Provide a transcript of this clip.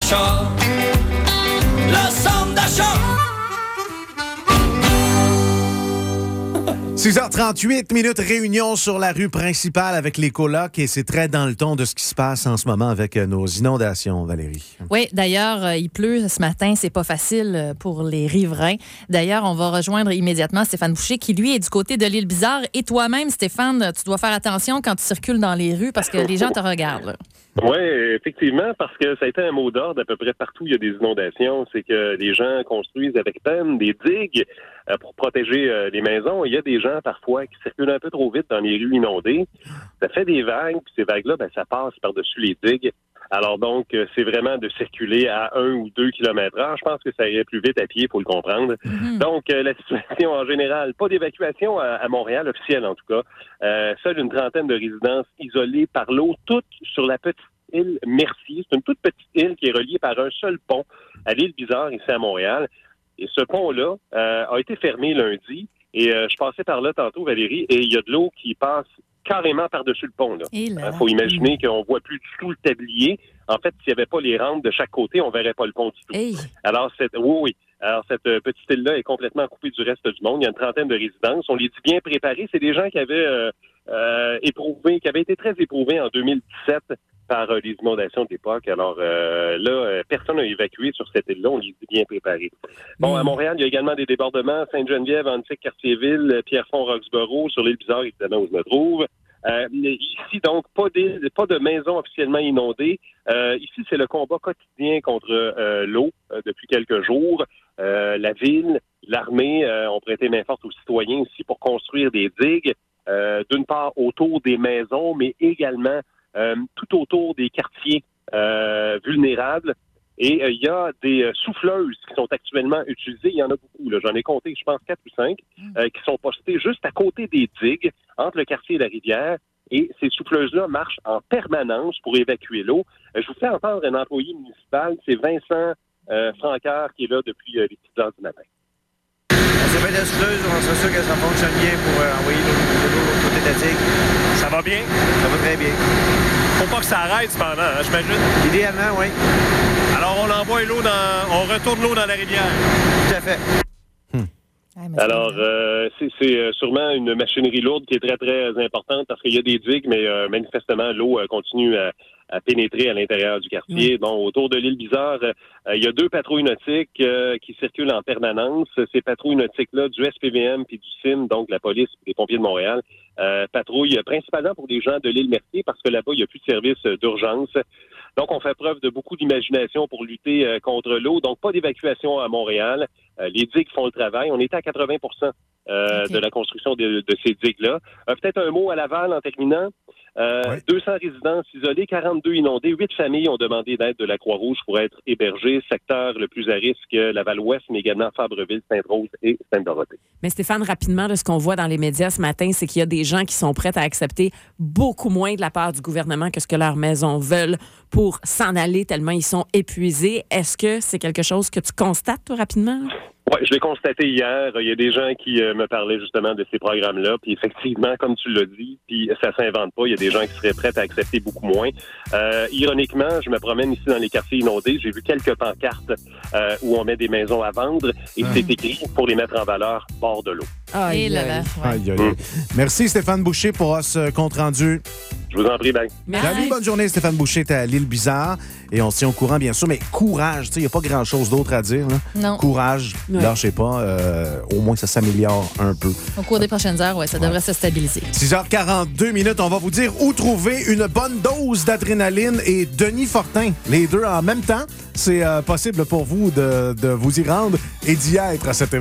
d'achat. Le centre d'achat. 6h38 minutes, réunion sur la rue principale avec les colocs et c'est très dans le ton de ce qui se passe en ce moment avec nos inondations, Valérie. Oui, d'ailleurs, il pleut ce matin, c'est pas facile pour les riverains. D'ailleurs, on va rejoindre immédiatement Stéphane Boucher qui, lui, est du côté de l'île Bizarre. Et toi-même, Stéphane, tu dois faire attention quand tu circules dans les rues parce que les gens te regardent. Là. Oui, effectivement, parce que ça a été un mot d'ordre à peu près partout où il y a des inondations. C'est que les gens construisent avec peine des digues pour protéger les maisons. Il y a des gens, parfois, qui circulent un peu trop vite dans les rues inondées. Ça fait des vagues, puis ces vagues-là, ça passe par-dessus les digues. Alors donc, c'est vraiment de circuler à 1 ou 2 km/h. Je pense que ça irait plus vite à pied, il faut le comprendre. Mm-hmm. Donc, la situation en général, pas d'évacuation à Montréal, officielle en tout cas. Seule une trentaine de résidences isolées par l'eau, toutes sur la petite île Mercier. C'est une toute petite île qui est reliée par un seul pont à l'île Bizarre, ici à Montréal. Et ce pont-là a été fermé lundi. Et je passais par là tantôt, Valérie, et il y a de l'eau qui passe carrément par-dessus le pont. Il faut imaginer qu'on ne voit plus du tout le tablier. En fait, s'il n'y avait pas les rampes de chaque côté, on ne verrait pas le pont du tout. Hey. Alors, Alors, cette petite île-là est complètement coupée du reste du monde. Il y a une trentaine de résidences. On les dit bien préparées. C'est des gens qui avaient qui avaient été très éprouvés en 2017 par les inondations de l'époque. Alors là, personne n'a évacué sur cette île-là. On les dit bien préparées. Bon, à Montréal, il y a également des débordements. Sainte-Geneviève, Antique, Cartierville, Pierrefonds, Roxborough, sur l'île Bizarre, évidemment, où je me trouve. Ici, donc, pas de maisons officiellement inondées. Ici, c'est le combat quotidien contre l'eau depuis quelques jours. La ville, l'armée ont prêté main forte aux citoyens ici pour construire des digues, d'une part autour des maisons, mais également tout autour des quartiers vulnérables. Et il y a des souffleuses qui sont actuellement utilisées. Il y en a beaucoup. Là. J'en ai compté, je pense, 4 ou 5, qui sont postées juste à côté des digues, entre le quartier et la rivière. Et ces souffleuses-là marchent en permanence pour évacuer l'eau. Je vous fais entendre un employé municipal, c'est Vincent Francaire, qui est là depuis les petites heures du matin. On s'est fait des souffleuses, on s'assure que ça fonctionne bien pour envoyer de l'eau de l'autre côté de la digue. Ça va bien? Ça va très bien. Faut pas que ça arrête cependant, hein, j'imagine? Idéalement, oui. Alors, on retourne l'eau dans la rivière. Tout à fait. Alors, c'est sûrement une machinerie lourde qui est très, très importante parce qu'il y a des digues, mais manifestement, l'eau continue à pénétrer à l'intérieur du quartier. Bon, autour de l'île Bizarre, il y a 2 patrouilles nautiques qui circulent en permanence. Ces patrouilles nautiques-là, du SPVM puis du CIM, donc la police et les pompiers de Montréal, patrouillent principalement pour les gens de l'île Mercier parce que là-bas, il n'y a plus de service d'urgence. Donc, on fait preuve de beaucoup d'imagination pour lutter contre l'eau. Donc, pas d'évacuation à Montréal. Les digues font le travail. On est à 80% de la construction de ces digues-là. Peut-être un mot à Laval en terminant. 200 résidences isolées, 42 inondées, 8 familles ont demandé d'aide de la Croix-Rouge pour être hébergées. Secteur le plus à risque, Laval-Ouest, mais également Fabreville, Sainte-Rose et Sainte-Dorothée. Mais Stéphane, rapidement, là, ce qu'on voit dans les médias ce matin, c'est qu'il y a des gens qui sont prêts à accepter beaucoup moins de la part du gouvernement que ce que leurs maisons veulent pour s'en aller tellement ils sont épuisés. Est-ce que c'est quelque chose que tu constates, toi, rapidement? Oui, je l'ai constaté hier. Il y a des gens qui me parlaient justement de ces programmes-là. Puis effectivement, comme tu l'as dit, puis ça s'invente pas. Il y a des gens qui seraient prêts à accepter beaucoup moins. Ironiquement, je me promène ici dans les quartiers inondés. J'ai vu quelques pancartes où on met des maisons à vendre et c'est écrit pour les mettre en valeur bord de l'eau. Merci Stéphane Boucher pour ce compte-rendu. Je vous en prie, bye. Salut, bonne journée Stéphane Boucher. T'es à l'île Bizarre et on se tient au courant, bien sûr. Mais courage, il n'y a pas grand-chose d'autre à dire. Là. Non. Courage, lâchez pas. Au moins, ça s'améliore un peu. Au cours des prochaines heures, ça devrait se stabiliser. 6h42 minutes, on va vous dire où trouver une bonne dose d'adrénaline et Denis Fortin. Les deux en même temps, c'est possible pour vous de vous y rendre et d'y être à cet événement.